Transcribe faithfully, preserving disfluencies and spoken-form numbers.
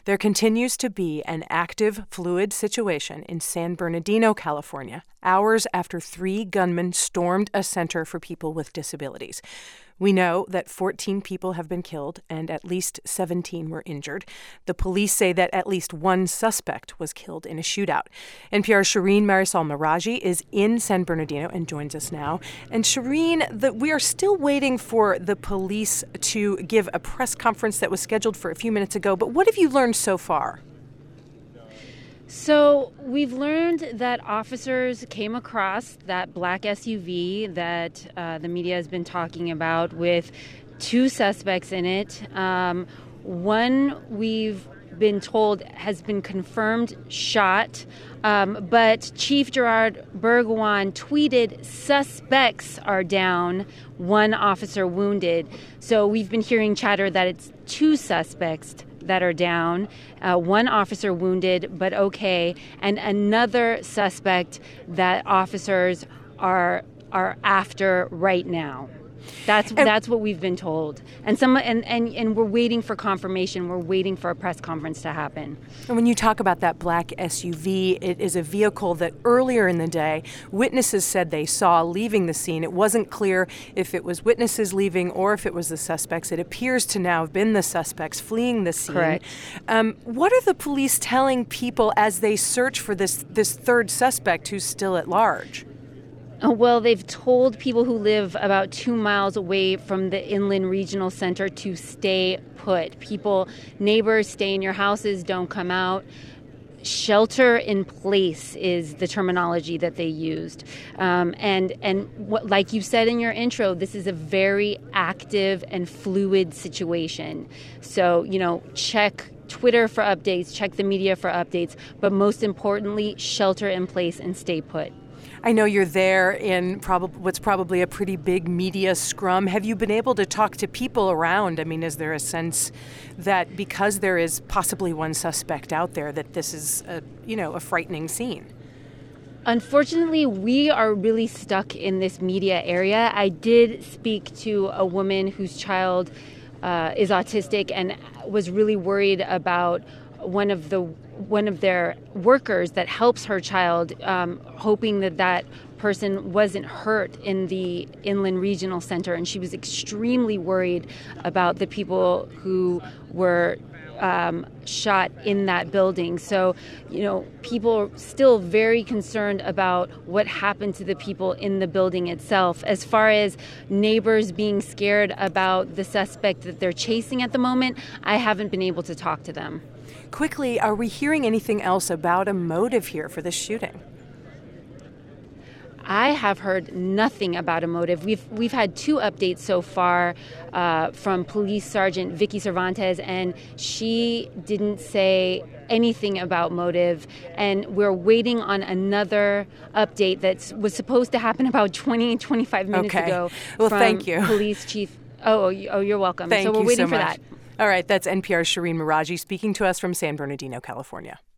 There continues to be an active, fluid situation in San Bernardino, California, hours after three gunmen stormed a center for people with disabilities. We know that fourteen people have been killed and at least seventeen were injured. The police say that at least one suspect was killed in a shootout. N P R's Shireen Marisol Meraji is in San Bernardino and joins us now. And Shireen, the, we are still waiting for the police to give a press conference that was scheduled for a few minutes ago. But what have you learned so far? So we've learned that officers came across that black S U V that uh, the media has been talking about with two suspects in it. Um, one we've been told has been confirmed shot, um, but Chief Gerard Burgwan tweeted, "Suspects are down, one officer wounded." So we've been hearing chatter that it's two suspects that are down, uh, one officer wounded, but okay, and another suspect that officers are are after right now. That's and, that's what we've been told, and some and, and and we're waiting for confirmation. We're waiting for a press conference to happen. And when you talk about that black S U V, it is a vehicle that earlier in the day witnesses said they saw leaving the scene. It wasn't clear if it was witnesses leaving or if it was the suspects. It appears to now have been the suspects fleeing the scene. Correct. Um, what are the police telling people as they search for this this third suspect who's still at large? Well, they've told people who live about two miles away from the Inland Regional Center to stay put. People, neighbors, stay in your houses, don't come out. Shelter in place is the terminology that they used. Um, and and what, like you said in your intro, this is a very active and fluid situation. So, you know, check Twitter for updates, check the media for updates, but most importantly, shelter in place and stay put. I know you're there in prob- what's probably a pretty big media scrum. Have you been able to talk to people around? I mean, is there a sense that because there is possibly one suspect out there that this is, a, you know, a frightening scene? Unfortunately, we are really stuck in this media area. I did speak to a woman whose child uh, is autistic and was really worried about one of the one of their workers that helps her child, um, hoping that that person wasn't hurt in the Inland Regional Center. And she was extremely worried about the people who were um, shot in that building. So, you know, people are still very concerned about what happened to the people in the building itself. As far as neighbors being scared about the suspect that they're chasing at the moment, I haven't been able to talk to them. Quickly, are we hearing anything else about a motive here for this shooting? I have heard nothing about a motive. We've we've had two updates so far uh, from Police Sergeant Vicky Cervantes, and she didn't say anything about motive. And we're waiting on another update that was supposed to happen about twenty, twenty-five minutes okay. ago. Well, from thank you. Police Chief. Oh, oh, you're welcome. Thank so we're you waiting so for much. that. All right, that's N P R's Shireen Meraji speaking to us from San Bernardino, California.